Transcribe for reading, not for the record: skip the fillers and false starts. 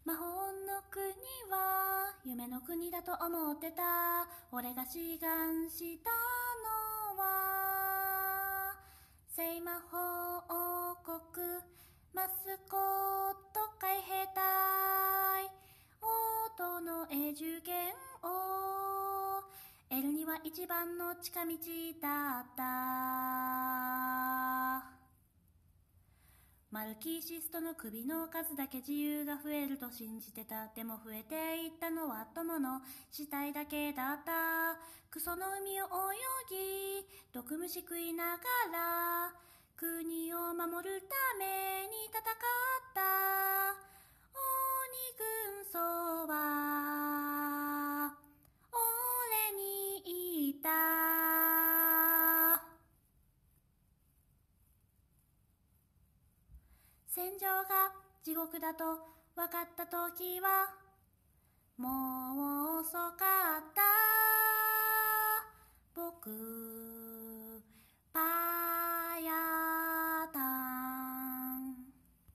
魔法の国は夢の国だと思ってた。俺が志願したのは聖魔法王国マスコット海兵隊音の受験を得るには一番の近道だった。マルキシストの首の数だけ自由が増えると信じてた。でも増えていったのは友の死体だけだった。クソの海を泳ぎ毒虫食いながら国を守るために戦った鬼軍曹は俺に言った。戦場が地獄だと分かった時はもう遅かった。僕